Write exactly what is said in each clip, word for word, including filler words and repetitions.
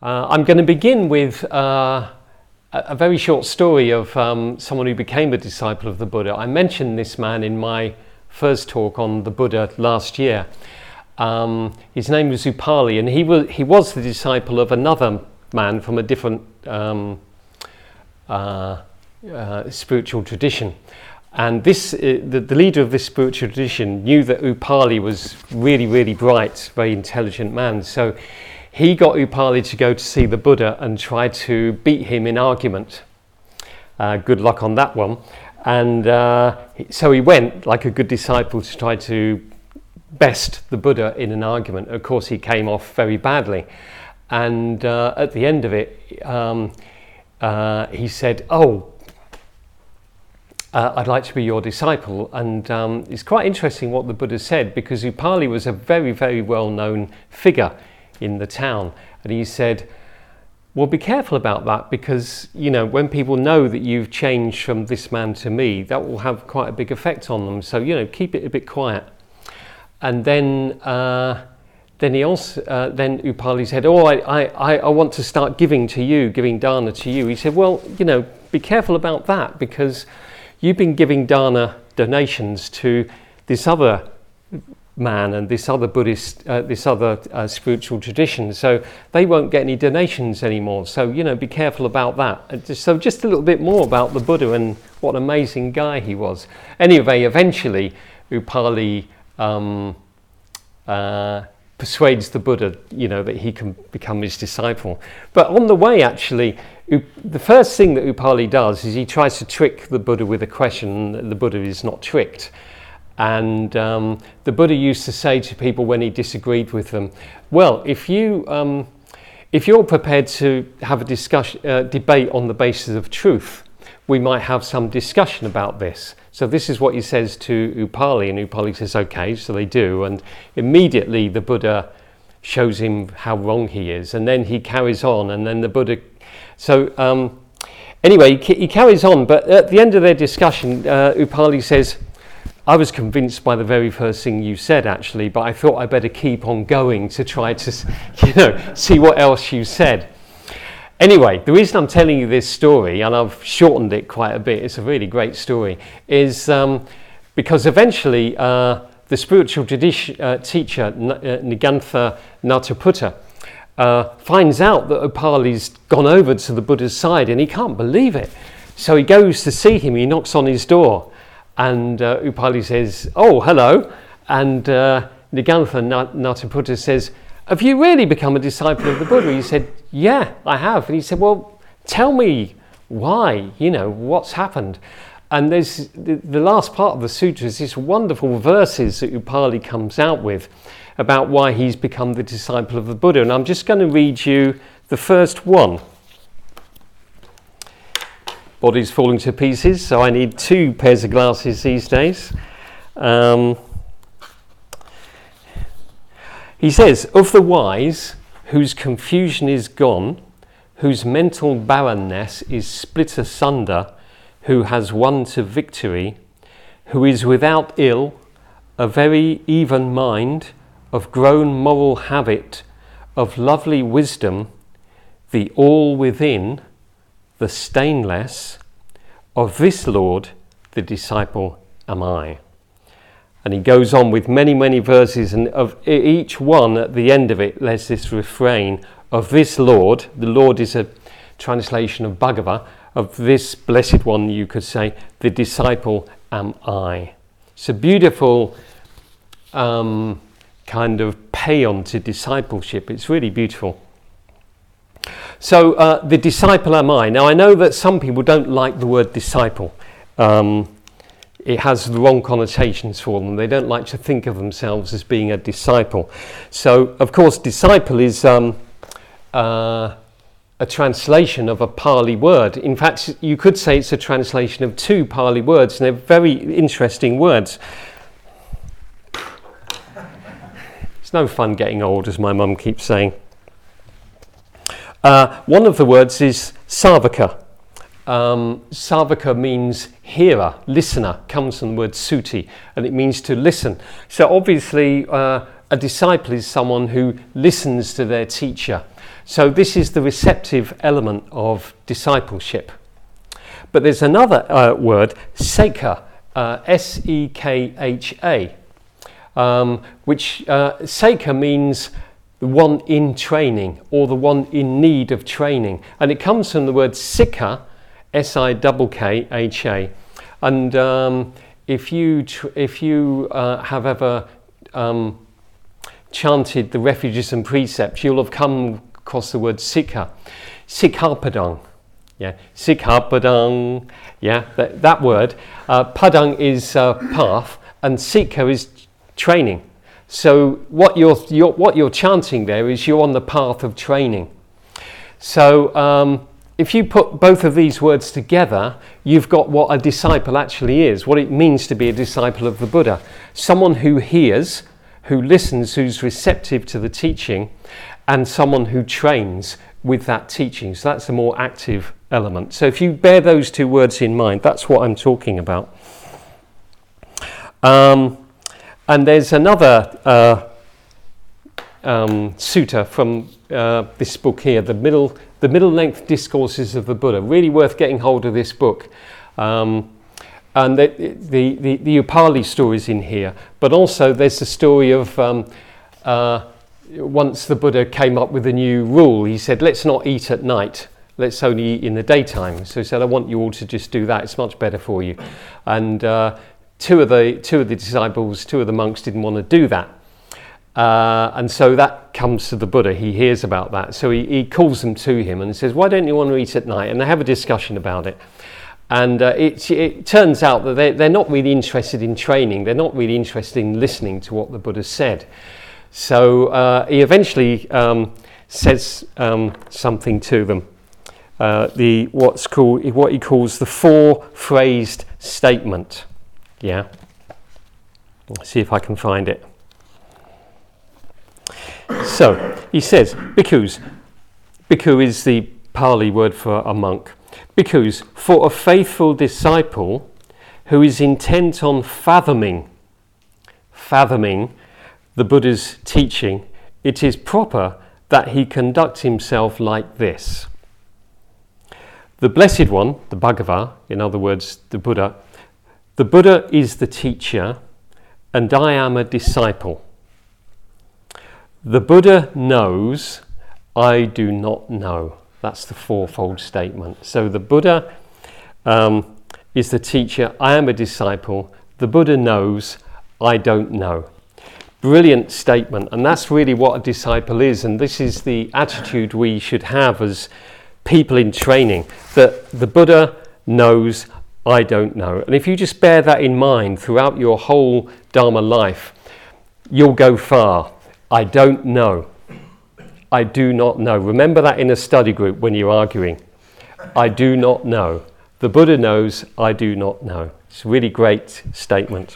Uh, I'm going to begin with uh, a, a very short story of um, someone who became a disciple of the Buddha. I mentioned this man in my first talk on the Buddha last year. Um, his name was Upali, and he was he was the disciple of another man from a different um, uh, uh, spiritual tradition. And this, uh, the, the leader of this spiritual tradition knew that Upali was really, really bright, very intelligent man. So he got Upali to go to see the Buddha and try to beat him in argument. Uh, good luck on that one. And uh, so he went, like a good disciple, to try to best the Buddha in an argument. Of course, he came off very badly. And uh, at the end of it, um, uh, he said, oh, Uh, I'd like to be your disciple. And um, it's quite interesting what the Buddha said, because Upali was a very, very well-known figure in the town. And he said, well, be careful about that, because, you know, when people know that you've changed from this man to me, that will have quite a big effect on them. So, you know, keep it a bit quiet. And then uh, then he also, uh, then Upali said, oh, I, I, I want to start giving to you, giving dana to you. He said, well, you know, be careful about that, because you've been giving dana donations to this other man and this other Buddhist, uh, this other uh, spiritual tradition, so they won't get any donations anymore. So, you know, be careful about that. And just, so just a little bit more about the Buddha and what an amazing guy he was. Anyway, eventually Upali um, uh, persuades the Buddha, you know, that he can become his disciple. But on the way, actually, the first thing that Upali does is he tries to trick the Buddha with a question. The Buddha is not tricked. And um, the Buddha used to say to people when he disagreed with them, well, if, you, um, if you're prepared to have a discussion, uh, debate on the basis of truth, we might have some discussion about this. So this is what he says to Upali, and Upali says, okay, so they do. And immediately the Buddha shows him how wrong he is. And then he carries on, and then the Buddha... So um, anyway, he, he carries on, but at the end of their discussion, uh, Upali says, I was convinced by the very first thing you said, actually, but I thought I'd better keep on going to try to, you know, see what else you said. Anyway, the reason I'm telling you this story, and I've shortened it quite a bit, it's a really great story, is um, because eventually uh, the spiritual tradition, uh, teacher, N- uh, Nigantha Nataputta, Uh, finds out that Upali's gone over to the Buddha's side, and he can't believe it. So he goes to see him, he knocks on his door, and uh, Upali says, oh, hello. And uh, Nigantha Nataputta says, have you really become a disciple of the Buddha? He said, yeah, I have. And he said, well, tell me why, you know, what's happened? And there's the, the last part of the sutra is these wonderful verses that Upali comes out with about why he's become the disciple of the Buddha. And I'm just going to read you the first one. Body's falling to pieces, so I need two pairs of glasses these days. Um, he says, of the wise, whose confusion is gone, whose mental barrenness is split asunder, who has won to victory, who is without ill, a very even mind, of grown moral habit, of lovely wisdom, the all within, the stainless, of this Lord, the disciple am I. And he goes on with many, many verses, and of each one at the end of it, there's this refrain of this Lord. The Lord is a translation of Bhagava, of this blessed one, you could say, the disciple am I. It's a beautiful um, kind of paean to discipleship. It's really beautiful. So uh, the disciple am I. Now I know that some people don't like the word disciple. Um, it has the wrong connotations for them. They don't like to think of themselves as being a disciple. So of course disciple is um, uh, a translation of a Pali word. In fact, you could say it's a translation of two Pali words, and they're very interesting words. No fun getting old, as my mum keeps saying. Uh, one of the words is savaka. Um, savaka means hearer, listener, comes from the word suti, and it means to listen. So obviously uh, a disciple is someone who listens to their teacher. So this is the receptive element of discipleship. But there's another uh, word, sekha, uh, S E K H A, um, which uh, sekha means the one in training or the one in need of training. And it comes from the word sikha, S I K K H A. And um, if you, tr- if you uh, have ever um, chanted the refuges and precepts, you'll have come across the word sikha, sikhapadang. Yeah, sikhapadang. Yeah, that, that word. Uh, padang is uh, path, and sikha is training. So what you're, you're what you're chanting there is you're on the path of training. So um, if you put both of these words together, you've got what a disciple actually is, what it means to be a disciple of the Buddha. Someone who hears, who listens, who's receptive to the teaching, and someone who trains with that teaching. So that's a more active element. So if you bear those two words in mind, that's what I'm talking about. Um, and there's another uh, um, sutta from uh, this book here, the middle, the middle length discourses of the Buddha. Really worth getting hold of this book. Um, and the, the, the, the Upali stories in here, but also there's the story of um, uh, once the Buddha came up with a new rule. He said, let's not eat at night, let's only eat in the daytime. So he said, I want you all to just do that, it's much better for you. And uh, two of the two of the disciples, two of the monks didn't want to do that. Uh, and so that comes to the Buddha, he hears about that. So he, he calls them to him and says, why don't you want to eat at night? And they have a discussion about it. And uh, it, it turns out that they, they're not really interested in training, they're not really interested in listening to what the Buddha said. So uh, he eventually um, says um, something to them, uh, the what's called what he calls the four-phrased statement. Yeah, let's see if I can find it. So he says, bhikkhus. Bhikkhu is the Pali word for a monk. Bhikkhus, for a faithful disciple who is intent on fathoming, fathoming. the Buddha's teaching, it is proper that he conduct himself like this. The Blessed One, the Bhagava, in other words, the Buddha, the Buddha is the teacher and I am a disciple. The Buddha knows, I do not know. That's the fourfold statement. So the Buddha um, is the teacher, I am a disciple. The Buddha knows, I don't know. Brilliant statement, and that's really what a disciple is, and this is the attitude we should have as people in training, that the Buddha knows, I don't know. And if you just bear that in mind throughout your whole Dharma life, you'll go far. I don't know. I do not know. Remember that in a study group when you're arguing. I do not know. The Buddha knows, I do not know. It's a really great statement.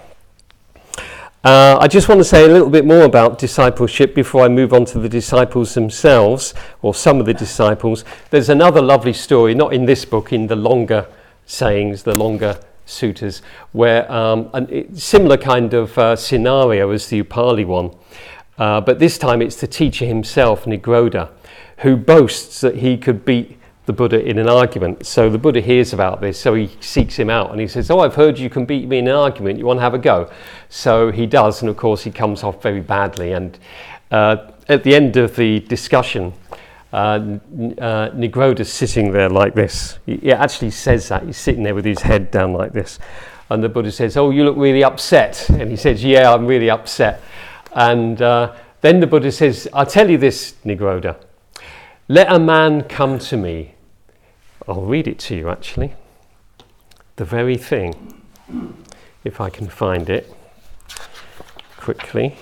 Uh, I just want to say a little bit more about discipleship before I move on to the disciples themselves, or some of the disciples. There's another lovely story, not in this book, in the longer sayings, the longer suttas, where um, a similar kind of uh, scenario as the Upali one, uh, but this time it's the teacher himself, Nigroda, who boasts that he could beat the Buddha in an argument. So the Buddha hears about this, so he seeks him out and he says, oh, I've heard you can beat me in an argument, you want to have a go? So he does, and of course he comes off very badly, and uh, at the end of the discussion, uh, uh, Nigroda's sitting there like this. He, he actually says that, he's sitting there with his head down like this, and the Buddha says, oh, you look really upset, and he says, yeah, I'm really upset. And uh, then the Buddha says, I'll tell you this, Nigroda, let a man come to me. I'll read it to you actually. The very thing, if I can find it quickly.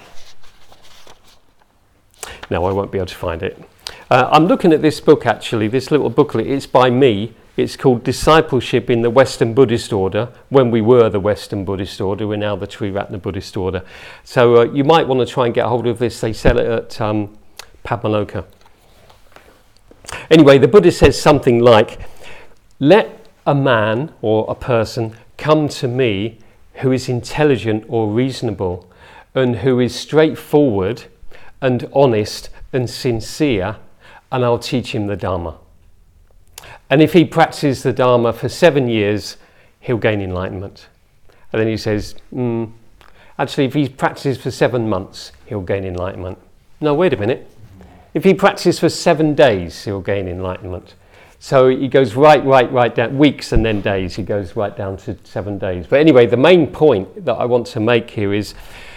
No, I won't be able to find it. Uh, I'm looking at this book actually, this little booklet. It's by me. It's called Discipleship in the Western Buddhist Order. When we were the Western Buddhist Order, we're now the Triratna Buddhist Order. So uh, you might want to try and get hold of this. They sell it at um, Padmaloka. Anyway, the Buddha says something like, let a man or a person come to me who is intelligent or reasonable and who is straightforward and honest and sincere and I'll teach him the Dharma. And if he practices the Dharma for seven years, he'll gain enlightenment. And then he says, mm, actually, if he practices for seven months, he'll gain enlightenment. No, wait a minute. If he practices for seven days, he'll gain enlightenment. So he goes right, right, right down, weeks and then days. He goes right down to seven days. But anyway, the main point that I want to make here is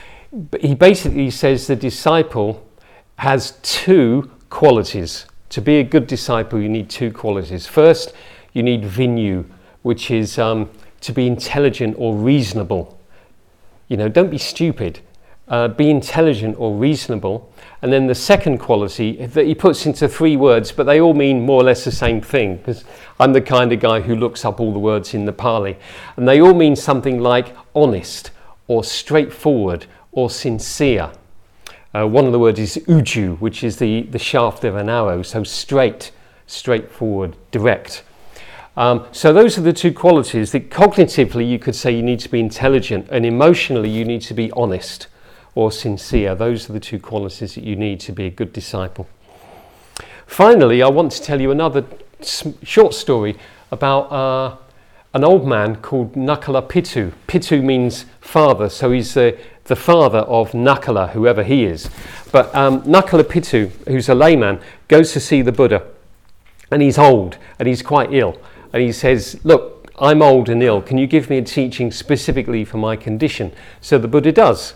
he basically says the disciple has two qualities. To be a good disciple, you need two qualities. First, you need vinyu, which is um, to be intelligent or reasonable. You know, don't be stupid. Uh, be intelligent or reasonable. And then the second quality that he puts into three words, but they all mean more or less the same thing, because I'm the kind of guy who looks up all the words in the Pali. And they all mean something like honest or straightforward or sincere. Uh, one of the words is uju, which is the, the shaft of an arrow, so straight, straightforward, direct. Um, so those are the two qualities that cognitively you could say you need to be intelligent, and emotionally you need to be honest or sincere. Those are the two qualities that you need to be a good disciple. Finally, I want to tell you another short story about uh, an old man called Nakala Pitu. Pitu means father, so he's the, the father of Nakala, whoever he is. But um, Nakala Pitu, who's a layman, goes to see the Buddha, and he's old and he's quite ill. And he says, look, I'm old and ill. Can you give me a teaching specifically for my condition? So the Buddha does.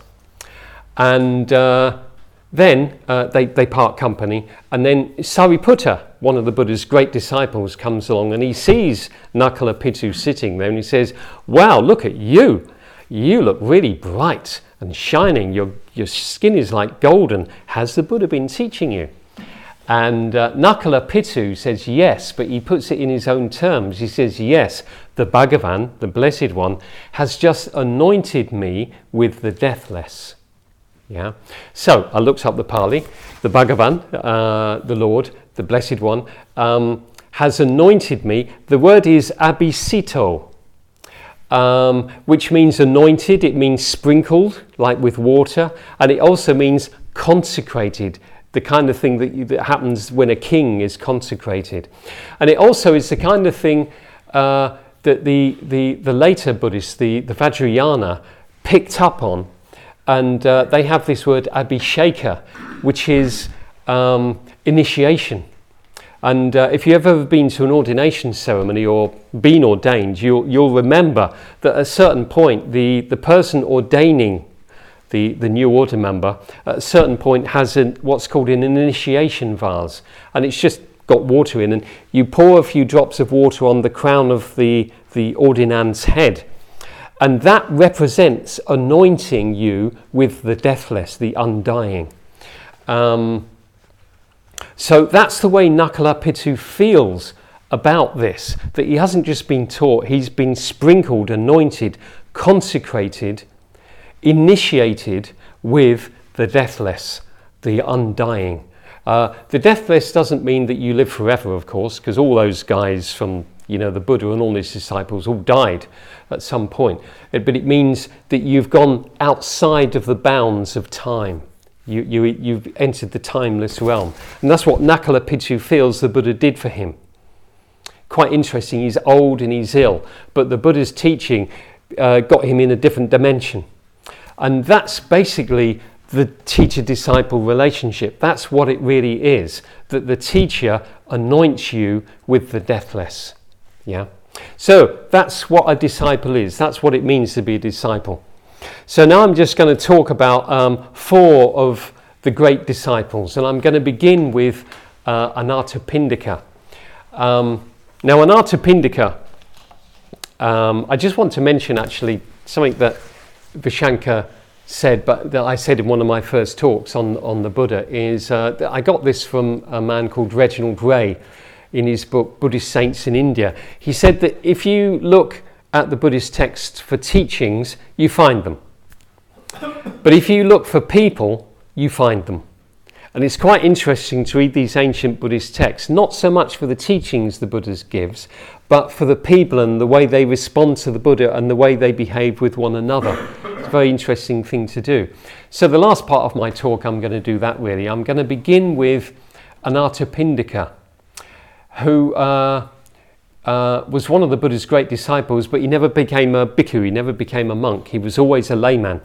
And uh, then uh, they, they part company, and then Sariputta, one of the Buddha's great disciples, comes along and he sees Nakala Pitu sitting there and he says, wow, look at you. You look really bright and shining. Your, your skin is like golden. Has the Buddha been teaching you? And uh, Nakala Pitu says yes, but he puts it in his own terms. He says, yes, the Bhagavan, the Blessed One, has just anointed me with the deathless. Yeah. So I looked up the Pali. The Bhagavan, uh, the Lord, the Blessed One, um, has anointed me. The word is abhisito, um, which means anointed. It means sprinkled, like with water, and it also means consecrated, the kind of thing that, you, that happens when a king is consecrated. And it also is the kind of thing uh, that the, the, the later Buddhists, the, the Vajrayana, picked up on. And uh, they have this word abhisheka, which is um, initiation. And uh, if you've ever been to an ordination ceremony or been ordained, you'll, you'll remember that at a certain point, the, the person ordaining the, the new order member, at a certain point has an, what's called an initiation vase. And it's just got water in, and you pour a few drops of water on the crown of the, the ordinand's head. And that represents anointing you with the deathless, the undying. Um, so that's the way Nakala Pitu feels about this, that he hasn't just been taught, he's been sprinkled, anointed, consecrated, initiated with the deathless, the undying. Uh, the deathless doesn't mean that you live forever, of course, because all those guys from You know, the Buddha and all his disciples all died at some point. But it means that you've gone outside of the bounds of time. You, you, you've entered the timeless realm. And that's what Nakala Pitu feels the Buddha did for him. Quite interesting, he's old and he's ill, but the Buddha's teaching uh, got him in a different dimension. And that's basically the teacher-disciple relationship. That's what it really is, that the teacher anoints you with the deathless. Yeah. So that's what a disciple is. That's what it means to be a disciple. So now I'm just going to talk about um, four of the great disciples, and I'm going to begin with uh, Anathapindika. Um, now Anathapindika, um, I just want to mention actually something that Vishankar said, but that I said in one of my first talks on, on the Buddha, is uh, that I got this from a man called Reginald Ray, in his book Buddhist Saints in India. He said that if you look at the Buddhist texts for teachings, you find them. But if you look for people, you find them. And it's quite interesting to read these ancient Buddhist texts, not so much for the teachings the Buddha gives, but for the people and the way they respond to the Buddha and the way they behave with one another. It's a very interesting thing to do. So the last part of my talk, I'm going to do that really. I'm going to begin with Anathapindika, who uh, uh, was one of the Buddha's great disciples, but he never became a bhikkhu, he never became a monk. He was always a layman.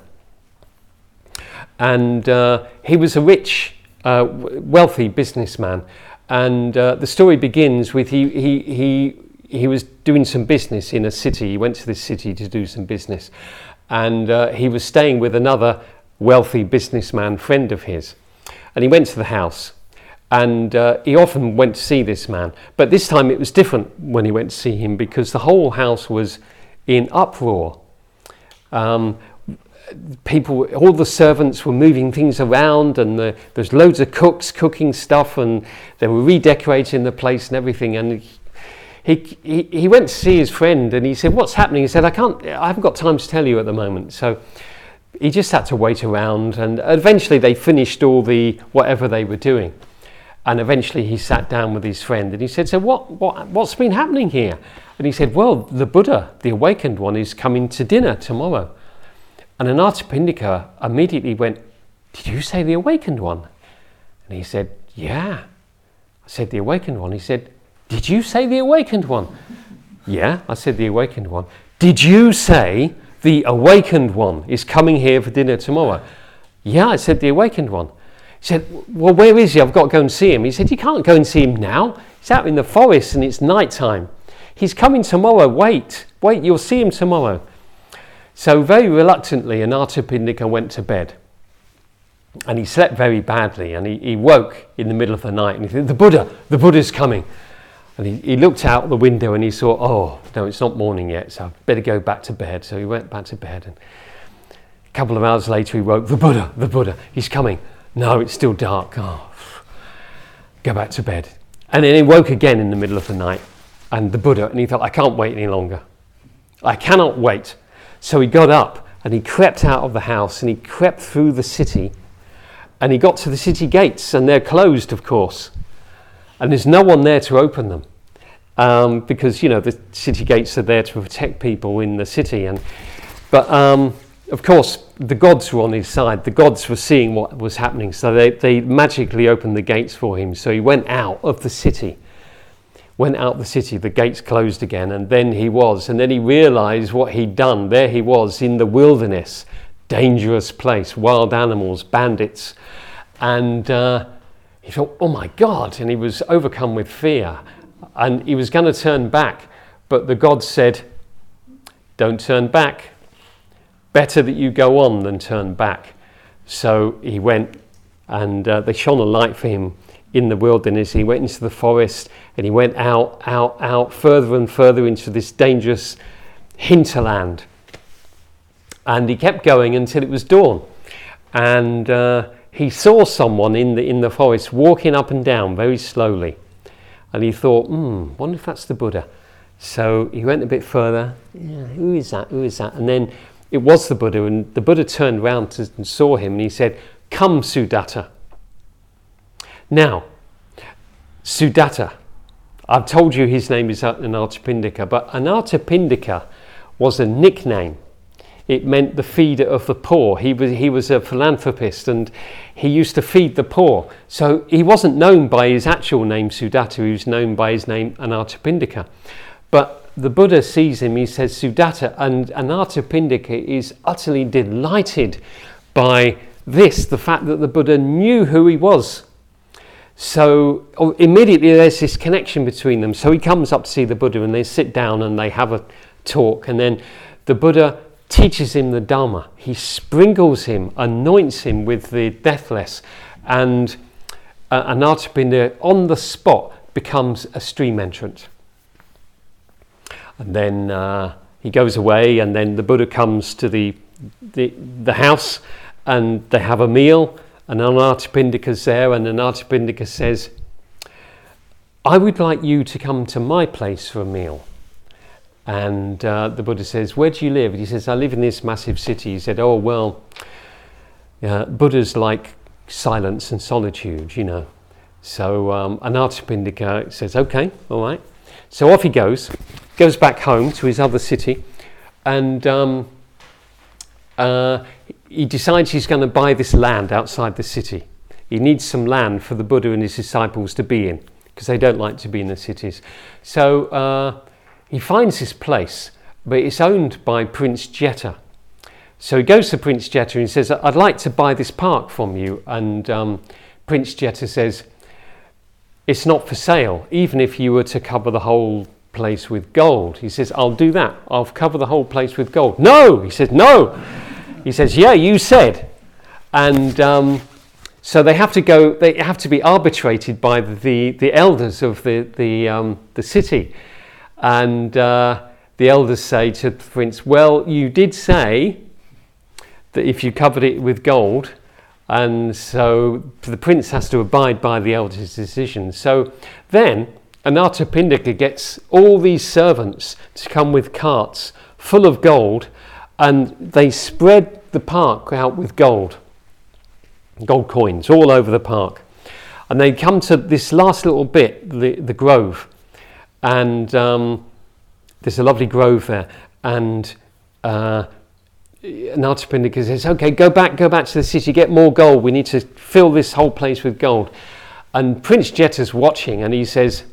And uh, he was a rich, uh, wealthy businessman. And uh, the story begins with he, he, he, he was doing some business in a city. He went to this city to do some business. And uh, he was staying with another wealthy businessman friend of his. And he went to the house. And uh, he often went to see this man. But this time it was different when he went to see him, because the whole house was in uproar. Um, people, all the servants were moving things around, and the, there's loads of cooks cooking stuff, and they were redecorating the place and everything. And he, he, he went to see his friend, and he said, "What's happening?" He said, I can't, I haven't got time to tell you at the moment. So he just had to wait around, and eventually they finished all the, whatever they were doing. And eventually he sat down with his friend, and he said, so what, what, what's been happening here? And he said, well, the Buddha, the awakened one, is coming to dinner tomorrow. And Anathapindika immediately went, did you say the awakened one? And he said, yeah. I said, the awakened one. He said, did you say the awakened one? Yeah, I said the awakened one. Did you say the awakened one is coming here for dinner tomorrow? Yeah, I said the awakened one. He said, well, where is he? I've got to go and see him. He said, you can't go and see him now. He's out in the forest and it's night time. He's coming tomorrow. Wait, wait, you'll see him tomorrow. So very reluctantly, Anathapindika went to bed. And he slept very badly, and he, he woke in the middle of the night, and he said, the Buddha, the Buddha's coming. And he, he looked out the window and he saw, oh, no, it's not morning yet, so I'd better go back to bed. So he went back to bed, and a couple of hours later he woke, the Buddha, the Buddha, he's coming. No, it's still dark. Oh, go back to bed. And then he woke again in the middle of the night, and the Buddha, and he thought, I can't wait any longer. I cannot wait. So he got up and he crept out of the house, and he crept through the city, and he got to the city gates, and they're closed, of course. And there's no one there to open them, um, because, you know, the city gates are there to protect people in the city. And But, um, of course, the gods were on his side. The gods were seeing what was happening, so they, they magically opened the gates for him. So he went out of the city. Went out the city, the gates closed again, and then he was. And then he realized what he'd done. There he was in the wilderness, dangerous place, wild animals, bandits. And uh, he thought, oh my God, and he was overcome with fear. And he was going to turn back, but the gods said, don't turn back. Better that you go on than turn back. So he went, and uh, they shone a light for him in the wilderness. He went into the forest, and he went out, out, out, further and further into this dangerous hinterland. And he kept going until it was dawn. And uh, he saw someone in the in the forest walking up and down very slowly. And he thought, hmm, wonder if that's the Buddha. So he went a bit further. Yeah, who is that? Who is that? And then it was the Buddha, and the Buddha turned round to, and saw him, and he said, come, Sudatta. Now, Sudatta, I've told you his name is Anathapindika, but Anathapindika was a nickname. It meant the feeder of the poor. He was he was a philanthropist, and he used to feed the poor. So he wasn't known by his actual name, Sudatta. He was known by his name, Anathapindika. But the Buddha sees him, he says, Sudatta, and Anathapindika is utterly delighted by this, the fact that the Buddha knew who he was. So oh, immediately there's this connection between them. So he comes up to see the Buddha, and they sit down and they have a talk, and then the Buddha teaches him the Dharma. He sprinkles him, anoints him with the deathless, and uh, Anathapindika on the spot becomes a stream entrant. And then uh, he goes away, and then the Buddha comes to the, the the house, and they have a meal, and Anathapindika's there, and Anathapindika says, I would like you to come to my place for a meal. And uh, the Buddha says, where do you live? And he says, I live in this massive city. He said, oh, well, uh, Buddha's like silence and solitude, you know. So um, Anathapindika says, okay, all right. So off he goes, goes back home to his other city, and um, uh, he decides he's going to buy this land outside the city. He needs some land for the Buddha and his disciples to be in, because they don't like to be in the cities. So uh, he finds this place, but it's owned by Prince Jeta. So he goes to Prince Jeta and says, I'd like to buy this park from you. And um, Prince Jeta says, it's not for sale, even if you were to cover the whole place with gold. He says, I'll do that. I'll cover the whole place with gold. No! He says, no! He says, yeah, you said. And um, so they have to go, they have to be arbitrated by the, the elders of the, the, um, the city. And uh, the elders say to the prince, well, you did say that if you covered it with gold, and so the prince has to abide by the elders' decision. So then Anathapindika gets all these servants to come with carts full of gold, and they spread the park out with gold, gold coins all over the park. And they come to this last little bit, the, the grove, and um, there's a lovely grove there, and uh, Anathapindika says, okay, go back, go back to the city, get more gold, we need to fill this whole place with gold. And Prince Jeta's watching, and he says,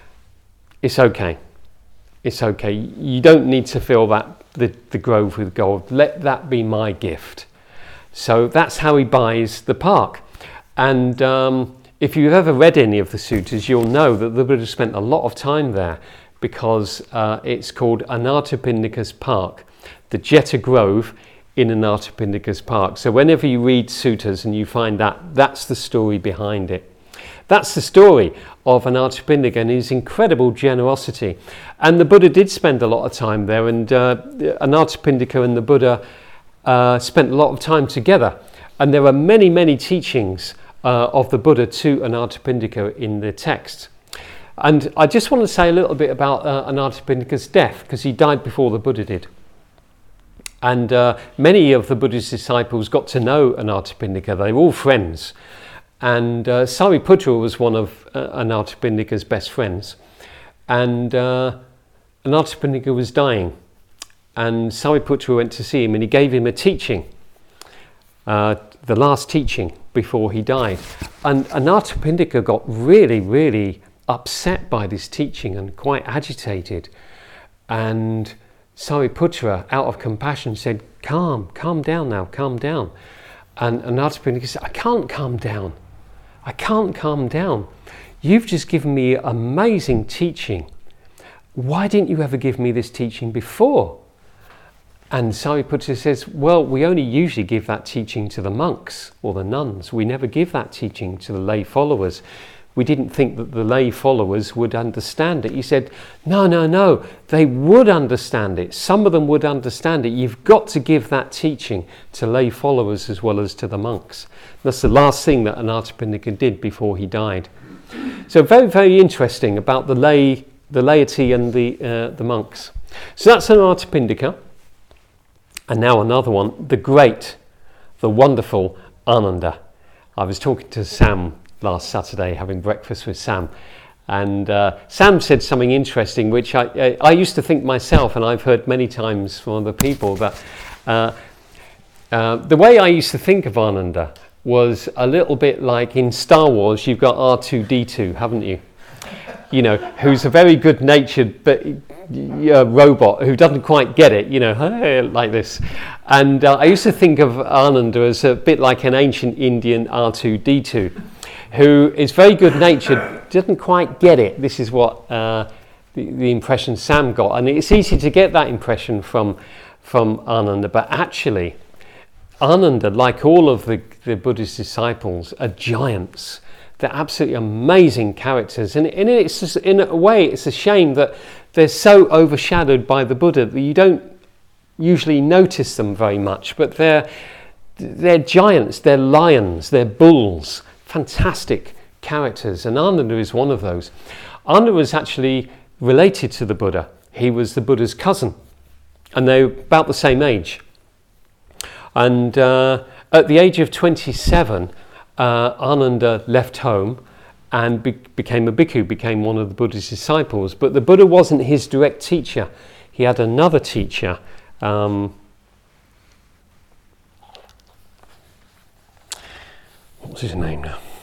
it's okay, it's okay, you don't need to fill that the, the grove with gold, let that be my gift. So that's how he buys the park. And um, if you've ever read any of the suttas, you'll know that the Buddha spent a lot of time there, because uh, it's called Anathapindika's Park, the Jeta Grove in Anathapindika's Park. So whenever you read suttas and you find that, that's the story behind it. That's the story of Anathapindika and his incredible generosity. And the Buddha did spend a lot of time there, and uh, Anathapindika and the Buddha uh, spent a lot of time together. And there are many, many teachings uh, of the Buddha to Anathapindika in the text. And I just want to say a little bit about uh, Anathapindika's death, because he died before the Buddha did. And uh, many of the Buddha's disciples got to know Anathapindika. They were all friends. And uh, Sariputra was one of uh, Anathapindika's best friends. And uh, Anathapindika was dying. And Sariputra went to see him, and he gave him a teaching, uh, the last teaching before he died. And Anathapindika got really, really upset by this teaching and quite agitated. And Sariputra, out of compassion, said, calm, calm down now, calm down. And Anathapindika said, I can't calm down. I can't calm down. You've just given me amazing teaching. Why didn't you ever give me this teaching before? And Sariputra says, well, we only usually give that teaching to the monks or the nuns. We never give that teaching to the lay followers. We didn't think that the lay followers would understand it. He said, no, no, no, they would understand it. Some of them would understand it. You've got to give that teaching to lay followers as well as to the monks. That's the last thing that Anathapindika did before he died. So very, very interesting about the lay, the laity and the, uh, the monks. So that's Anathapindika. And now another one, the great, the wonderful Ananda. I was talking to Sam last Saturday, having breakfast with Sam, and uh, Sam said something interesting, which I, I, I used to think myself, and I've heard many times from other people, that uh, uh, the way I used to think of Ananda was a little bit like in Star Wars, you've got R two D two, haven't you? You know, who's a very good-natured but uh, robot who doesn't quite get it, you know, like this. And uh, I used to think of Ananda as a bit like an ancient Indian R two D two, who is very good-natured, doesn't quite get it. This is what uh, the, the impression Sam got. And it's easy to get that impression from, from Ananda, but actually, Ananda, like all of the, the Buddhist disciples, are giants. They're absolutely amazing characters. And, and it's just, in a way, it's a shame that they're so overshadowed by the Buddha that you don't usually notice them very much. But they're, they're giants, they're lions, they're bulls. Fantastic characters, and Ananda is one of those. Ananda was actually related to the Buddha. He was the Buddha's cousin, and they were about the same age. And uh, at the age of twenty-seven, uh, Ananda left home and be- became a bhikkhu, became one of the Buddha's disciples. But the Buddha wasn't his direct teacher. He had another teacher. Um, What's his name now?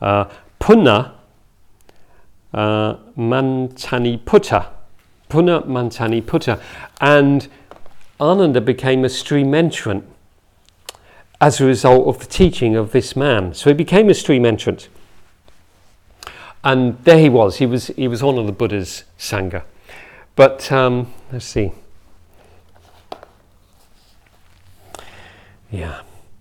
uh, Punna uh, Mantaniputta. Punna Mantaniputta. And Ananda became a stream entrant as a result of the teaching of this man. So he became a stream entrant. And there he was. He was he was one of the Buddha's Sangha. But um, let's see. Yeah.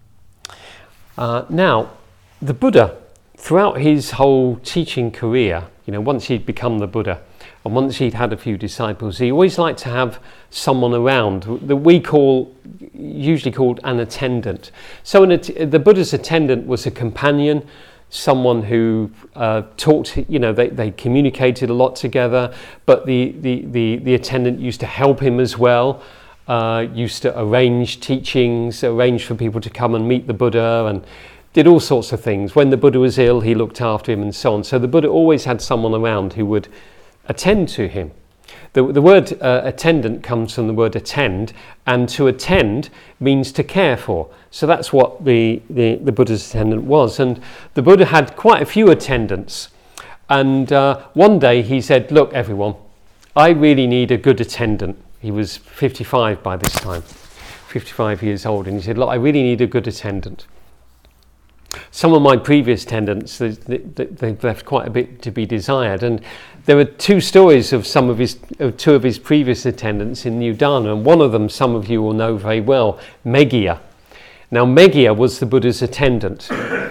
Uh, now, the Buddha, throughout his whole teaching career, you know, once he'd become the Buddha, and once he'd had a few disciples, he always liked to have someone around that we call, usually called an attendant. So an att- the Buddha's attendant was a companion, someone who uh, talked, you know, they, they communicated a lot together, but the, the, the, the attendant used to help him as well, uh, used to arrange teachings, arrange for people to come and meet the Buddha, and did all sorts of things. When the Buddha was ill, he looked after him and so on. So the Buddha always had someone around who would attend to him. The, the word uh, attendant comes from the word attend, and to attend means to care for. So that's what the, the, the Buddha's attendant was. And the Buddha had quite a few attendants. And uh, one day he said, look, everyone, I really need a good attendant. He was fifty-five by this time, fifty-five years old. And he said, look, I really need a good attendant. Some of my previous attendants, they, they, they've left quite a bit to be desired. And there were two stories of some of his, of two of his previous attendants in New Dana, and one of them some of you will know very well, Meghiya. Now Meghiya was the Buddha's attendant,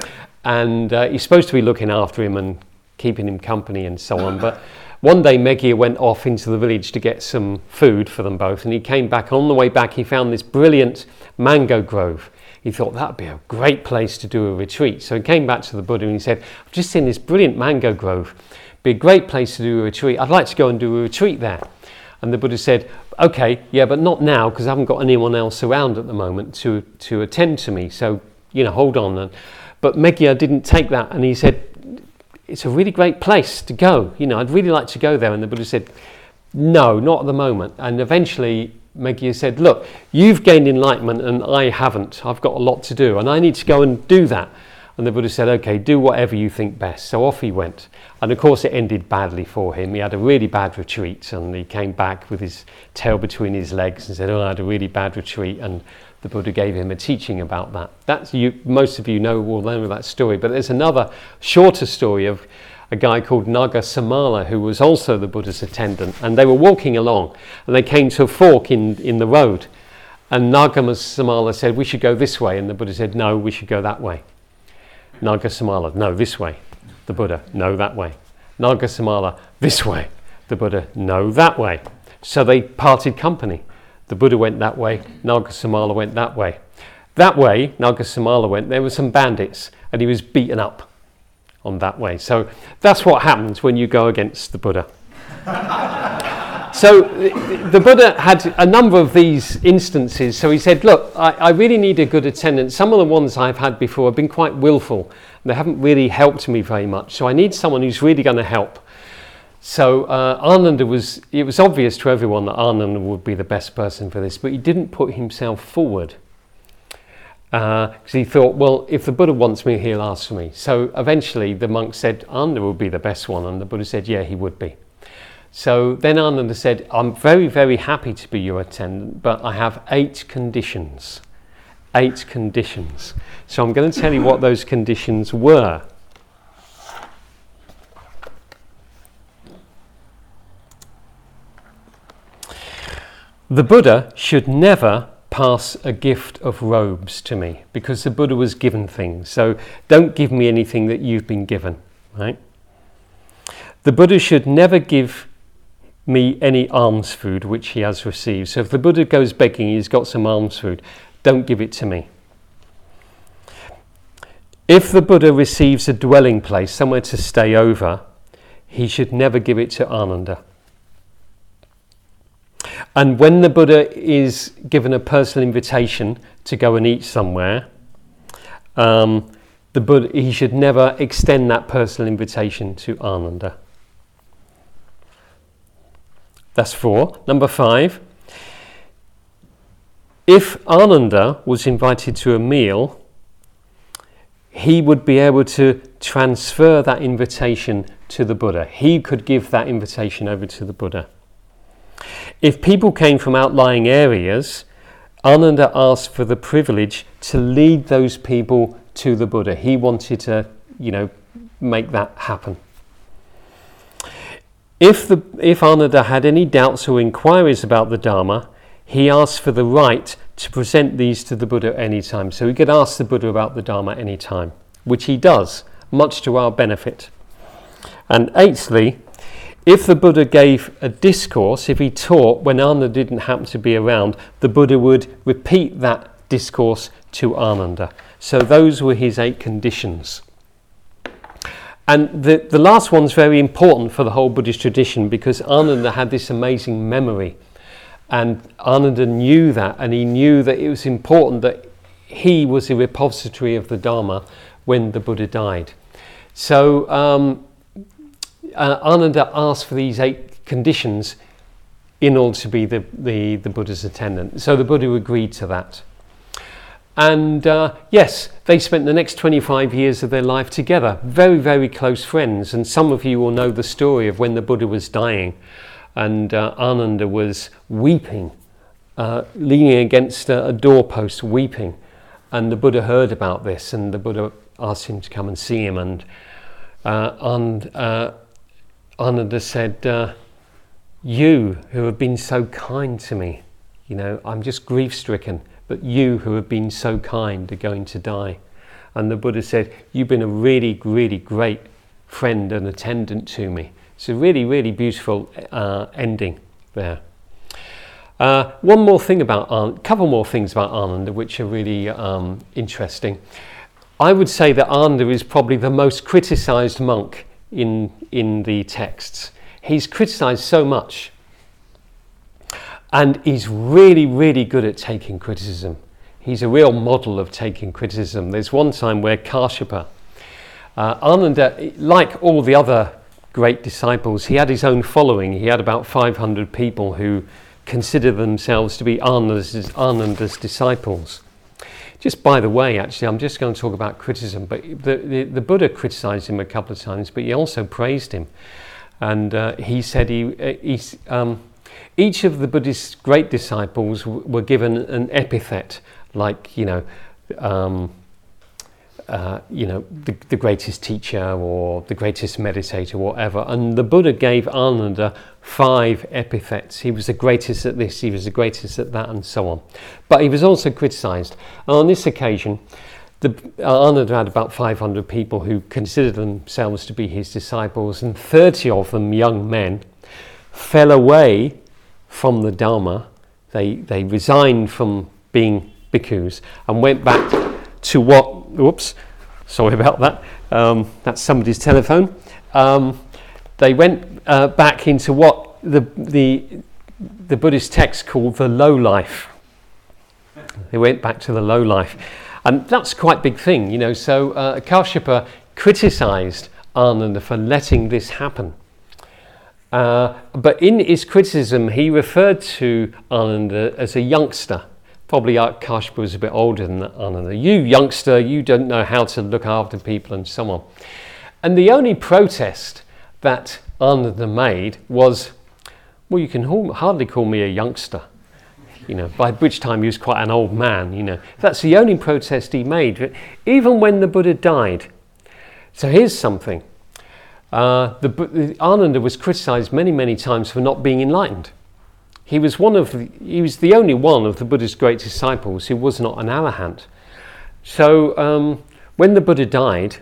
and uh, he's supposed to be looking after him and keeping him company and so on, but one day Meghiya went off into the village to get some food for them both, and he came back. On the way back he found this brilliant mango grove. He thought that'd be a great place to do a retreat. So he came back to the Buddha and he said, I've just seen this brilliant mango grove. Be a great place to do a retreat. I'd like to go and do a retreat there. And the Buddha said, okay, yeah, but not now, because I haven't got anyone else around at the moment to, to attend to me. So, you know, hold on. And, but Meghiya didn't take that, and he said, it's a really great place to go. You know, I'd really like to go there. And the Buddha said, no, not at the moment. And eventually Meghiya said, look, you've gained enlightenment and I haven't. I've got a lot to do and I need to go and do that. And the Buddha said, okay, do whatever you think best. So off he went. And of course it ended badly for him. He had a really bad retreat, and he came back with his tail between his legs and said, oh, I had a really bad retreat. And the Buddha gave him a teaching about that. That's you. Most of you know will know that story. But there's another shorter story of a guy called Naga Samala, who was also the Buddha's attendant. And they were walking along and they came to a fork in, in the road. And Naga Samala said, we should go this way. And the Buddha said, no, we should go that way. Naga Samala, no, this way. The Buddha, no, that way. Naga Samala, this way. The Buddha, no, that way. So they parted company. The Buddha went that way, Naga Samala went that way. That way, Naga Samala went, there were some bandits, and he was beaten up on that way. So that's what happens when you go against the Buddha. So the Buddha had a number of these instances. So he said, look, I, I really need a good attendant. Some of the ones I've had before have been quite willful. They haven't really helped me very much. So I need someone who's really going to help. So uh, Ananda was, it was obvious to everyone that Ananda would be the best person for this, but he didn't put himself forward. Because uh, he thought, well, if the Buddha wants me, he'll ask for me. So eventually the monk said, Ananda would be the best one. And the Buddha said, yeah, he would be. So then Ananda said, I'm very, very happy to be your attendant, but I have eight conditions. Eight conditions. So I'm going to tell you what those conditions were. The Buddha should never pass a gift of robes to me, because the Buddha was given things. So don't give me anything that you've been given, right? The Buddha should never give me any alms food which he has received. So if the Buddha goes begging, he's got some alms food, don't give it to me. If the Buddha receives a dwelling place, somewhere to stay over, he should never give it to Ananda. And when the Buddha is given a personal invitation to go and eat somewhere, um, the Buddha, he should never extend that personal invitation to Ananda. That's four. Number five, if Ananda was invited to a meal, he would be able to transfer that invitation to the Buddha. He could give that invitation over to the Buddha. If people came from outlying areas, Ananda asked for the privilege to lead those people to the Buddha. He wanted to, you know, make that happen. If the if Ananda had any doubts or inquiries about the Dharma, he asked for the right to present these to the Buddha anytime. So he could ask the Buddha about the Dharma anytime, which he does, much to our benefit. And eighthly, if the Buddha gave a discourse, if he taught when Ananda didn't happen to be around, the Buddha would repeat that discourse to Ananda. So those were his eight conditions. And the, the last one's very important for the whole Buddhist tradition, because Ananda had this amazing memory. And Ananda knew that, and he knew that it was important that he was a repository of the Dharma when the Buddha died. So um, uh, Ananda asked for these eight conditions in order to be the, the, the Buddha's attendant. So the Buddha agreed to that. And uh, yes, they spent the next twenty-five years of their life together, very, very close friends. And some of you will know the story of when the Buddha was dying. And uh, Ananda was weeping, uh, leaning against a, a doorpost, weeping. And the Buddha heard about this, and the Buddha asked him to come and see him. And, uh, and uh, Ananda said, uh, you who have been so kind to me, you know, I'm just grief-stricken, but you who have been so kind are going to die. And the Buddha said, you've been a really, really great friend and attendant to me. It's a really, really beautiful uh, ending there. Uh, one more thing about, a couple more things about Ananda which are really um, interesting. I would say that Ananda is probably the most criticised monk in, in the texts. He's criticised so much. And he's really, really good at taking criticism. He's a real model of taking criticism. There's one time where Kashyapa, uh, Ananda, like all the other great disciples, he had his own following. He had about five hundred people who considered themselves to be Ananda's, Ananda's disciples. Just by the way, actually, I'm just going to talk about criticism, but the, the, the Buddha criticized him a couple of times, but he also praised him. And uh, he said he, uh, he's, um, each of the Buddhist great disciples w- were given an epithet, like, you know, um, Uh, you know, the, the greatest teacher or the greatest meditator, whatever. And the Buddha gave Ananda five epithets. He was the greatest at this, he was the greatest at that, and so on. But he was also criticized. And on this occasion, the, uh, Ananda had about five hundred people who considered themselves to be his disciples, and thirty of them, young men, fell away from the Dharma. They, they resigned from being bhikkhus and went back to what Whoops, sorry about that. Um, that's somebody's telephone. Um, they went uh, back into what the, the the Buddhist text called the low life. They went back to the low life, and that's quite a big thing, you know. So uh, Kashyapa criticised Ananda for letting this happen. Uh, but in his criticism, he referred to Ananda as a youngster. Probably Kashyapa was a bit older than Ananda. You youngster, you don't know how to look after people and so on. And the only protest that Ananda made was, well, you can hardly call me a youngster. You know, by which time he was quite an old man, you know. That's the only protest he made, even when the Buddha died. So here's something. Uh, the, the Ananda was criticized many, many times for not being enlightened. He was one of the, he was the only one of the Buddha's great disciples who was not an arahant. So um, when the Buddha died,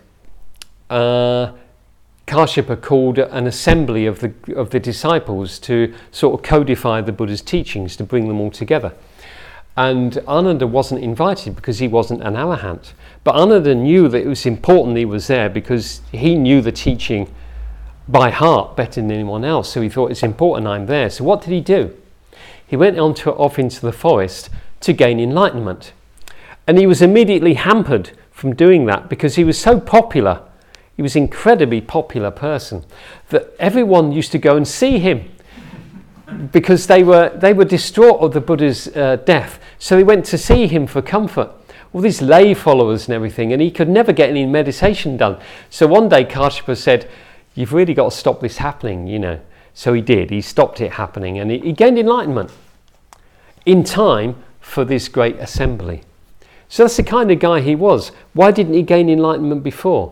uh, Kashyapa called an assembly of the of the disciples to sort of codify the Buddha's teachings, to bring them all together. And Ananda wasn't invited because he wasn't an arahant. But Ananda knew that it was important he was there because he knew the teaching by heart better than anyone else. So he thought, it's important I'm there. So what did he do? He went on to, off into the forest to gain enlightenment. And he was immediately hampered from doing that because he was so popular. He was an incredibly popular person that everyone used to go and see him because they were they were distraught of the Buddha's uh, death. So they went to see him for comfort. all these lay followers and everything, and he could never get any meditation done. So one day Kashyapa said, you've really got to stop this happening, you know. So he did, he stopped it happening, and he, he gained enlightenment in time for this great assembly. So that's the kind of guy he was. Why didn't he gain enlightenment before?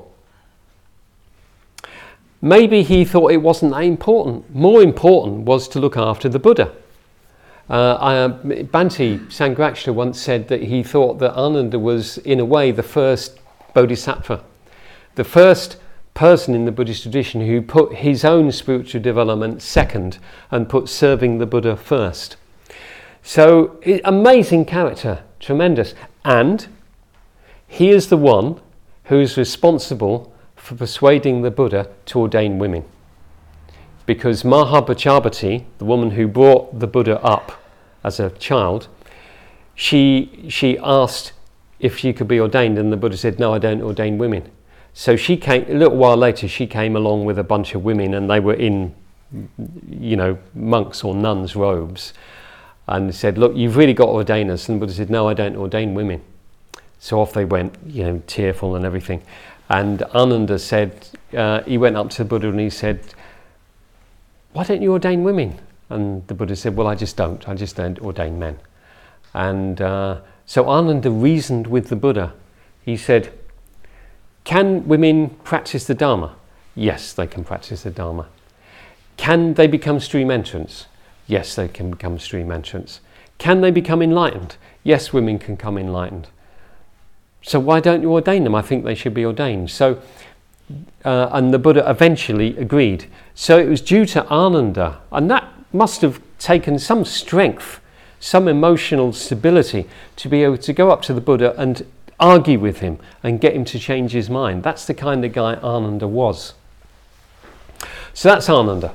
Maybe he thought it wasn't that important. More important was to look after the Buddha. Uh, I, Bhante Sangharakshita once said that he thought that Ananda was, in a way, the first bodhisattva, the first person in the Buddhist tradition who put his own spiritual development second and put serving the Buddha first. So, amazing character, tremendous. And he is the one who is responsible for persuading the Buddha to ordain women. Because Mahabhajabhati, the woman who brought the Buddha up as a child, she she asked if she could be ordained, and the Buddha said, no, I don't ordain women. So she came, a little while later, she came along with a bunch of women, and they were in, you know, monks or nuns' robes, and said, look, you've really got to ordain us. And the Buddha said, no, I don't ordain women. So off they went, you know, tearful and everything. And Ananda said, uh, he went up to the Buddha and he said, why don't you ordain women? And the Buddha said, well, I just don't. I just don't ordain men. And uh, so Ananda reasoned with the Buddha. He said, can women practice the Dharma? Yes, they can practice the Dharma. Can they become stream entrants? Yes, they can become stream entrants. Can they become enlightened? Yes, women can come enlightened. So why don't you ordain them? I think they should be ordained. So, uh, and the Buddha eventually agreed. So it was due to Ananda, and that must have taken some strength, some emotional stability to be able to go up to the Buddha and argue with him and get him to change his mind. That's the kind of guy Ananda was. So that's Ananda.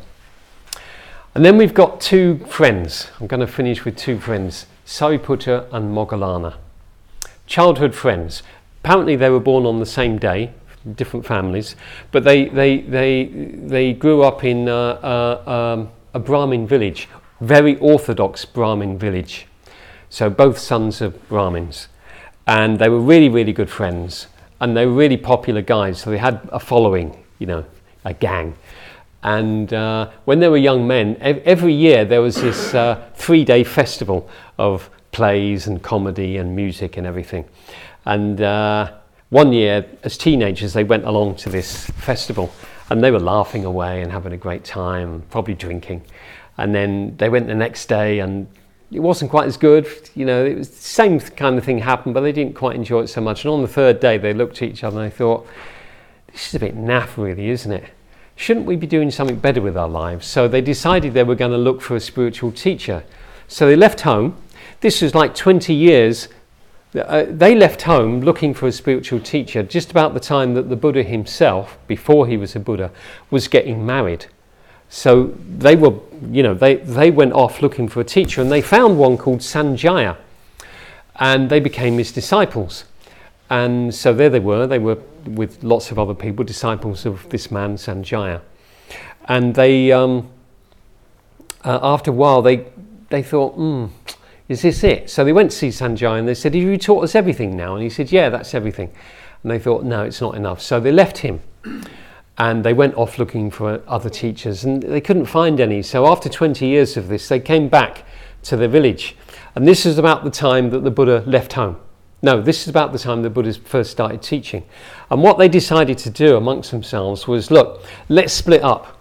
And then we've got two friends. I'm going to finish with two friends, Sariputta and Moggallana. Childhood friends. Apparently they were born on the same day, different families, but they they they they grew up in uh, uh, um, a Brahmin village, very orthodox Brahmin village. So both sons of Brahmins, and they were really really good friends, and they were really popular guys. So they had a following, you know, a gang. And uh, when they were young men, ev- every year there was this uh, three-day festival of plays and comedy and music and everything. And uh, one year, as teenagers, they went along to this festival, and they were laughing away and having a great time, probably drinking. And then they went the next day, and it wasn't quite as good. You know, it was the same kind of thing happened, but they didn't quite enjoy it so much. And on the third day, they looked at each other and they thought, this is a bit naff, really, isn't it? Shouldn't we be doing something better with our lives? So they decided they were going to look for a spiritual teacher. So they left home. This was like twenty years. Uh, they left home looking for a spiritual teacher just about the time that the Buddha himself, before he was a Buddha, was getting married. So they were, you know, they, they went off looking for a teacher, and they found one called Sanjaya, and they became his disciples. And so there they were, they were with lots of other people, disciples of this man, Sanjaya. And they, um, uh, after a while, they they thought, hmm, is this it? So they went to see Sanjaya and they said, have you taught us everything now? And he said, yeah, that's everything. And they thought, no, it's not enough. So they left him and they went off looking for other teachers, and they couldn't find any. So after twenty years of this, they came back to their village. And this is about the time that the Buddha left home. No, this is about the time the Buddha first started teaching. And what they decided to do amongst themselves was, look, let's split up.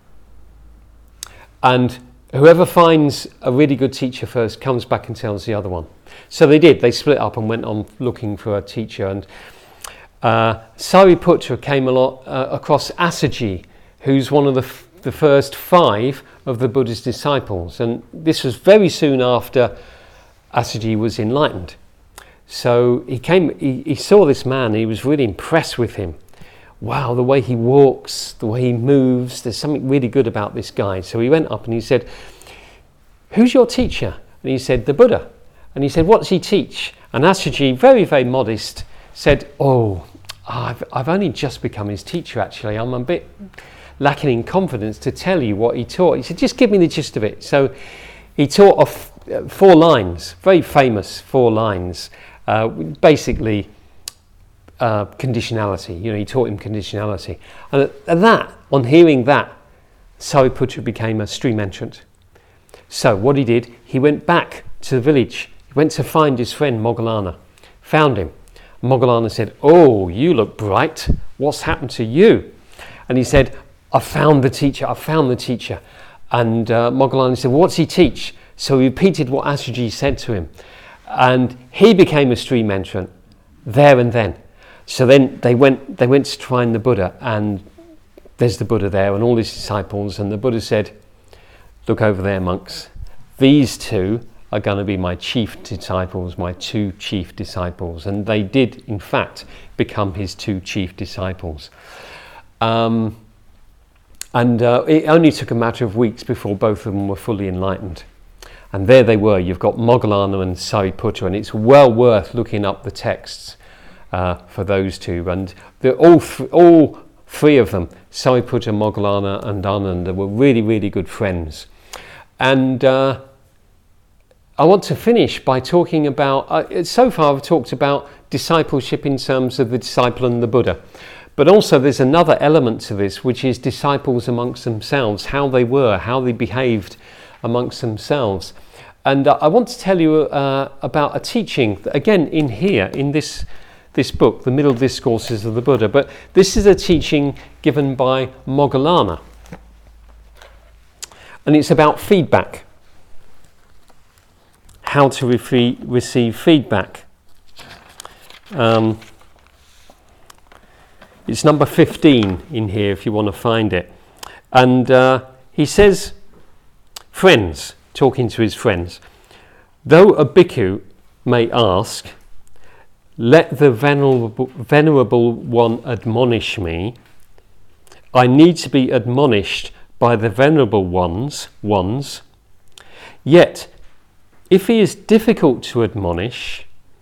And whoever finds a really good teacher first comes back and tells the other one. So they did. They split up and went on looking for a teacher. And uh, Sariputta came a lot, uh, across Assaji, who's one of the, f- the first five of the Buddha's disciples. And this was very soon after Assaji was enlightened. So he came, he, he saw this man, he was really impressed with him. Wow, the way he walks, the way he moves, there's something really good about this guy. So he went up and he said, who's your teacher? And he said, the Buddha. And he said, what does he teach? And Assaji, very, very modest, said, oh, I've, I've only just become his teacher, actually. I'm a bit lacking in confidence to tell you what he taught. He said, just give me the gist of it. So he taught off four lines, very famous four lines. Uh, basically, uh, conditionality. You know, he taught him conditionality. And at, at that, on hearing that, Sariputra became a stream entrant. So what he did, he went back to the village. He went to find his friend Moggallana. Found him. Moggallana said, "Oh, you look bright. What's happened to you?" And he said, "I found the teacher. I found the teacher." And uh, Moggallana said, "Well, what's he teach?" So he repeated what Assaji said to him. And he became a stream entrant there and then. So then they went, they went to find the Buddha, and there's the Buddha there and all his disciples. And the Buddha said, "Look over there, monks. These two are going to be my chief disciples, my two chief disciples." And they did, in fact, become his two chief disciples. Um, and uh, it only took a matter of weeks before both of them were fully enlightened. And there they were. You've got Moggallana and Sariputra, and it's well worth looking up the texts uh, for those two. And they're all th- all three of them, Sariputra, Moggallana, and Ananda, were really, really good friends. And uh, I want to finish by talking about. Uh, so far, I've talked about discipleship in terms of the disciple and the Buddha. But also there's another element to this, which is disciples amongst themselves, how they were, how they behaved amongst themselves. And uh, I want to tell you uh, about a teaching, again in here, in this this book, The Middle Discourses of the Buddha. But this is a teaching given by Moggallana. And it's about feedback. How to re- receive feedback. Um, It's number fifteen in here if you want to find it. And uh, he says, friends, talking to his friends, though a bhikkhu may ask, let the venerable, venerable one admonish me, I need to be admonished by the venerable ones, ones. Yet, if he is difficult to admonish,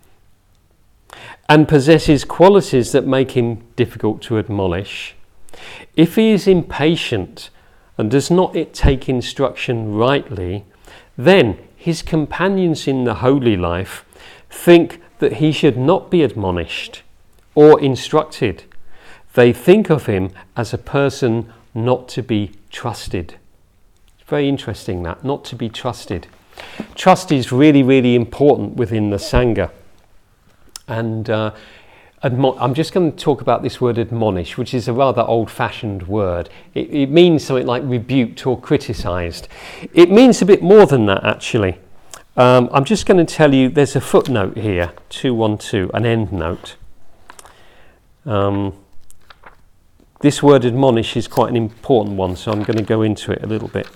and possesses qualities that make him difficult to admonish, if he is impatient and does not take instruction rightly, then his companions in the holy life think that he should not be admonished or instructed. They think of him as a person not to be trusted. It's very interesting that, not to be trusted. Trust is really, really important within the Sangha. And uh, admo- I'm just going to talk about this word admonish, which is a rather old-fashioned word. It, it means something like rebuked or criticised. It means a bit more than that, actually. Um, I'm just going to tell you, there's a footnote here, two one two, an end note. Um, this word admonish is quite an important one, so I'm going to go into it a little bit.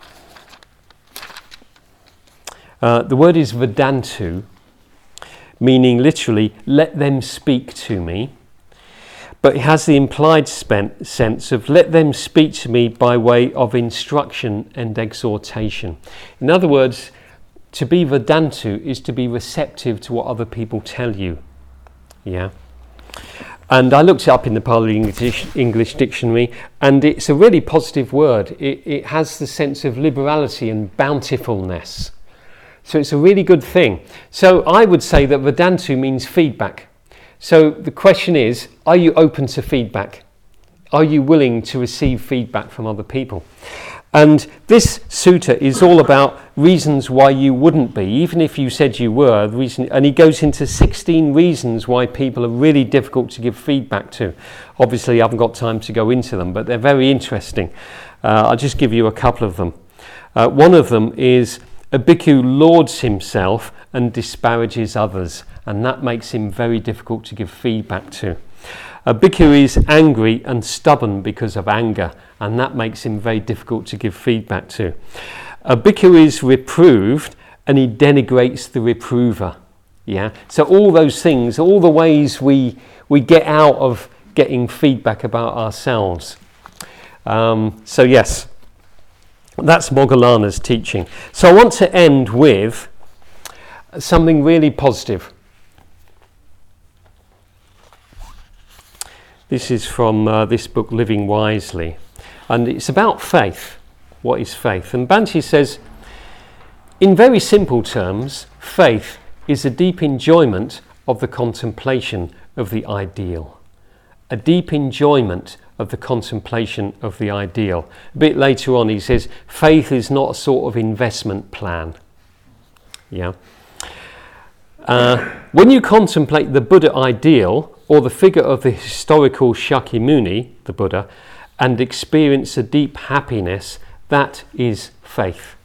Uh, the word is Vedantu, meaning literally, let them speak to me. But it has the implied spent sense of let them speak to me by way of instruction and exhortation. In other words, to be Vedantu is to be receptive to what other people tell you. Yeah. And I looked it up in the Pali English, English dictionary, and it's a really positive word. It, it has the sense of liberality and bountifulness. So it's a really good thing. So I would say that Vedantu means feedback. So the question is, are you open to feedback? Are you willing to receive feedback from other people? And this sutta is all about reasons why you wouldn't be, even if you said you were. The reason, and he goes into sixteen reasons why people are really difficult to give feedback to. Obviously, I haven't got time to go into them, but they're very interesting. Uh, I'll just give you a couple of them. Uh, one of them is, a bhikkhu lauds himself and disparages others, and that makes him very difficult to give feedback to. A bhikkhu is angry and stubborn because of anger, and that makes him very difficult to give feedback to. A bhikkhu is reproved and he denigrates the reprover. Yeah. So all those things, all the ways we we get out of getting feedback about ourselves. Um, so yes. That's Moggallana's teaching. So I want to end with something really positive. This is from uh, this book, Living Wisely. And it's about faith. What is faith? And Bhante says, in very simple terms, faith is a deep enjoyment of the contemplation of the ideal. A deep enjoyment of the contemplation of the ideal. A bit later on he says, faith is not a sort of investment plan. Yeah. Uh, when you contemplate the Buddha ideal, or the figure of the historical Shakyamuni, the Buddha, and experience a deep happiness, that is faith.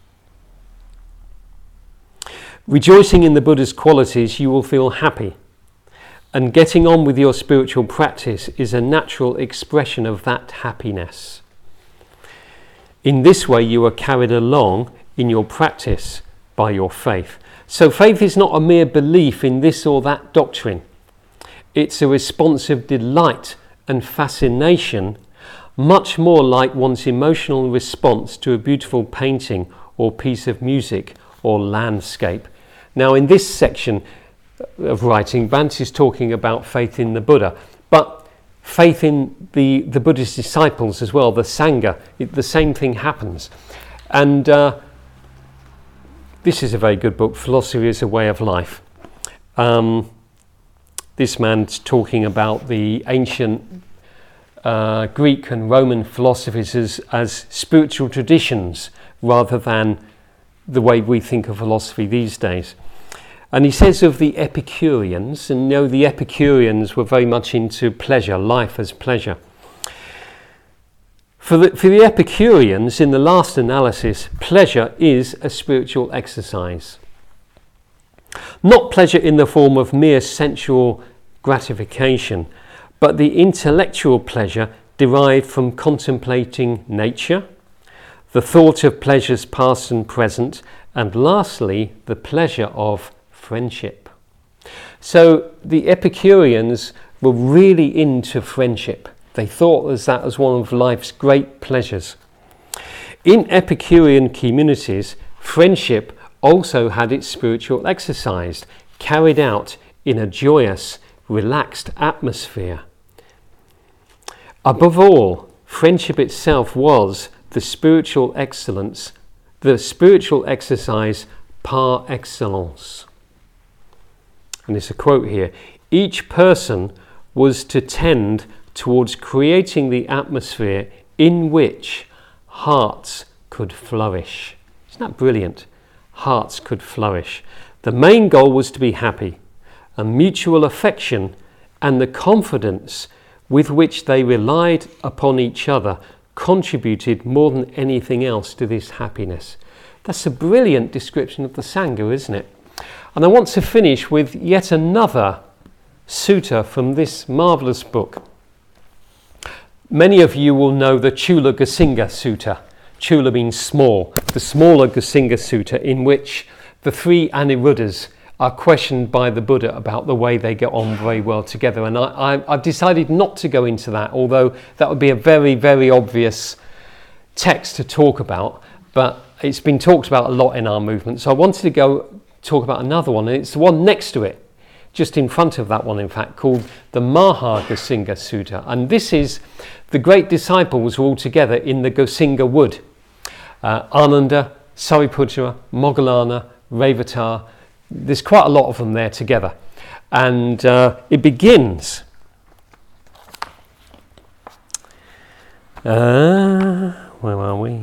Rejoicing in the Buddha's qualities, you will feel happy. And getting on with your spiritual practice is a natural expression of that happiness. In this way, you are carried along in your practice by your faith. So faith is not a mere belief in this or that doctrine. It's a response of delight and fascination, much more like one's emotional response to a beautiful painting or piece of music or landscape. Now, in this section of writing, Bhante is talking about faith in the Buddha, but faith in the, the Buddha's disciples as well, the Sangha, it, the same thing happens. And uh, this is a very good book, Philosophy is a Way of Life. Um, this man's talking about the ancient uh, Greek and Roman philosophies as, as spiritual traditions rather than the way we think of philosophy these days. And he says of the Epicureans, and you know the Epicureans were very much into pleasure, life as pleasure. For the, for the Epicureans, in the last analysis, pleasure is a spiritual exercise. Not pleasure in the form of mere sensual gratification, but the intellectual pleasure derived from contemplating nature, the thought of pleasures past and present, and lastly, the pleasure of friendship. So the Epicureans were really into friendship. They thought as that was one of life's great pleasures. In Epicurean communities, friendship also had its spiritual exercise, carried out in a joyous, relaxed atmosphere. Above all, friendship itself was the spiritual excellence, the spiritual exercise par excellence. And there's a quote here. Each person was to tend towards creating the atmosphere in which hearts could flourish. Isn't that brilliant? Hearts could flourish. The main goal was to be happy, and mutual affection and the confidence with which they relied upon each other contributed more than anything else to this happiness. That's a brilliant description of the Sangha, isn't it? And I want to finish with yet another sutta from this marvellous book. Many of you will know the Chula Gasinga Sutta. Chula means small. The smaller Gasinga Sutta, in which the three Aniruddhas are questioned by the Buddha about the way they get on very well together. And I, I, I've decided not to go into that, although that would be a very, very obvious text to talk about. But it's been talked about a lot in our movement. So I wanted to go talk about another one, and it's the one next to it, just in front of that one, in fact, called the Maha-Gasinga Sutta. And this is the great disciples were all together in the Gasinga wood. Uh, Ananda, Sariputra, Moggallana, Revatar. There's quite a lot of them there together. And uh, it begins. Uh, where are we?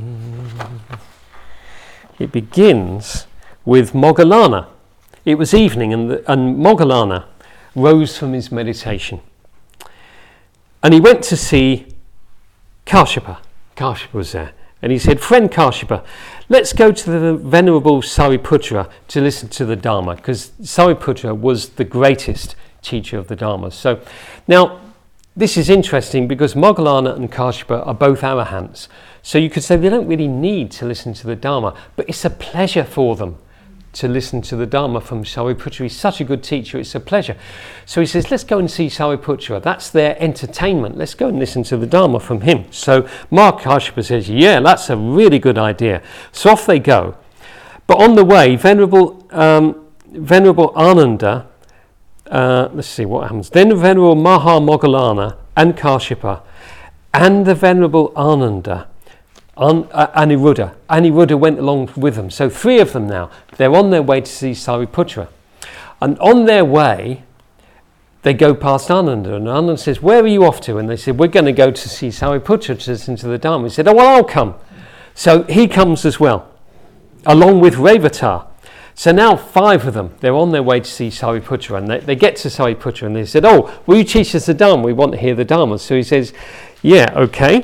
It begins with Moggallana. It was evening, and, the, and Moggallana rose from his meditation. And he went to see Kashyapa. Kashyapa was there. And he said, "Friend Kashyapa, let's go to the Venerable Sariputra to listen to the Dharma," because Sariputra was the greatest teacher of the Dharma. So now, this is interesting because Moggallana and Kashyapa are both arahants. So you could say they don't really need to listen to the Dharma, but it's a pleasure for them to listen to the Dharma from Sariputra. He's such a good teacher, it's a pleasure. So he says, let's go and see Sariputra. That's their entertainment. Let's go and listen to the Dharma from him. So Mark Kashyapa says, yeah, that's a really good idea. So off they go. But on the way, Venerable um, Venerable Ananda, uh, let's see what happens. Then Venerable Maha Moggallana and Kashyapa and the Venerable Ananda, An, uh, Aniruddha. Aniruddha went along with them. So three of them now. They're on their way to see Sariputra. And on their way, they go past Ananda, and Ananda says, "Where are you off to?" And they said, "We're going to go to see Sariputra to listen to the Dharma." He said, "Oh, well, I'll come." So he comes as well, along with Revatar. So now five of them, they're on their way to see Sariputra, and they, they get to Sariputra, and they said, "Oh, will you teach us the Dharma? We want to hear the Dharma." So he says, "Yeah, okay."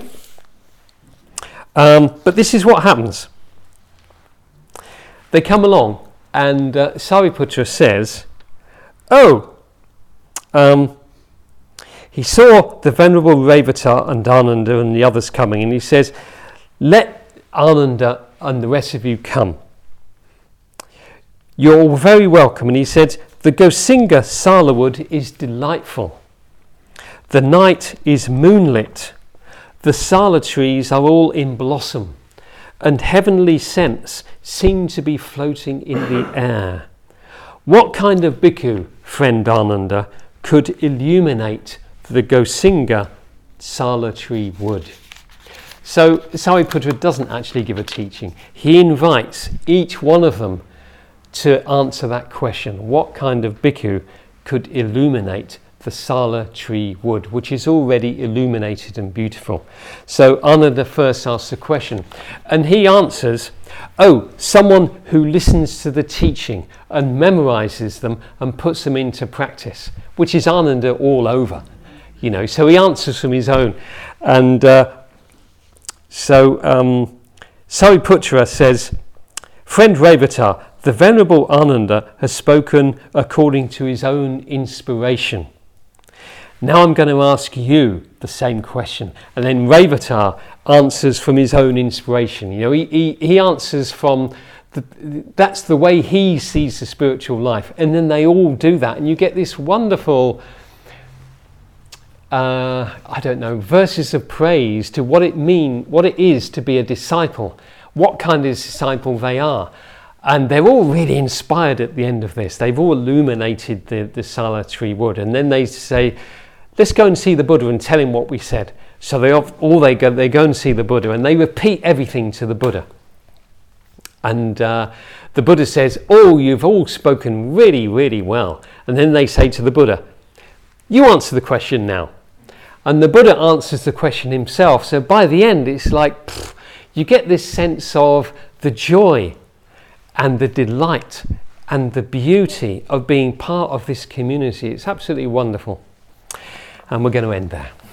Um, but this is what happens. They come along, and uh, Sariputra says, "Oh, um, he saw the Venerable Revatar and Ananda and the others coming, and he says, 'Let Ananda and the rest of you come. You're all very welcome.' And he said, 'The Gosinga Salawood is delightful. The night is moonlit. The sala trees are all in blossom, and heavenly scents seem to be floating in the air. What kind of bhikkhu, friend Ananda, could illuminate the Gosinga Sala tree wood?'" So Sariputra doesn't actually give a teaching. He invites each one of them to answer that question. What kind of bhikkhu could illuminate the Sala tree wood, which is already illuminated and beautiful? So Ananda first asks the question, and he answers, "Oh, someone who listens to the teaching and memorizes them and puts them into practice," which is Ananda all over, you know. So he answers from his own, and uh, so um, Sariputra says, "Friend Revatar, the Venerable Ananda has spoken according to his own inspiration. Now I'm going to ask you the same question." And then Revatar answers from his own inspiration. You know, he, he, he answers from, the, that's the way he sees the spiritual life. And then they all do that. And you get this wonderful, uh, I don't know, verses of praise to what it mean, what it is to be a disciple, what kind of disciple they are. And they're all really inspired at the end of this. They've all illuminated the, the Sala tree wood. And then they say, "Let's go and see the Buddha and tell him what we said." So they all they go they go and see the Buddha, and they repeat everything to the Buddha. And uh, the Buddha says, "Oh, you've all spoken really, really well." And then they say to the Buddha, "You answer the question now." And the Buddha answers the question himself. So by the end, it's like pff, you get this sense of the joy and the delight and the beauty of being part of this community. It's absolutely wonderful. And we're going to end there.